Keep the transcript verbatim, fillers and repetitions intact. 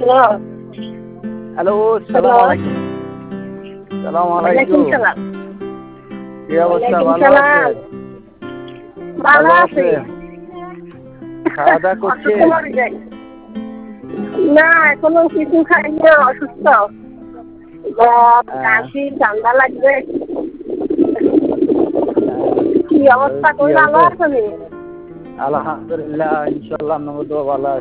Hello. Hello, hello. সালাম আলাইকুম। সালাম ওয়ালাইকুম আলাইকুম। সালাম। কি অবস্থা, ওয়ালাইকুম ভালো সালাম। আছেন? ভালো ভালো আছি। আছেন? খাওয়া দাওয়া অসুস্থ করছেন? মরে যাই। না এখনো কিছু খাইনি, অসুস্থ। জ্বর, আহ, কাশি, ঠান্ডা লাগবে। আহ, কি অবস্থা, কি তুমি ভালো হবে? আছো নি? আলহামদুলিল্লাহ, ইনশাল্লাহ, আমরা তো ভালো আছি।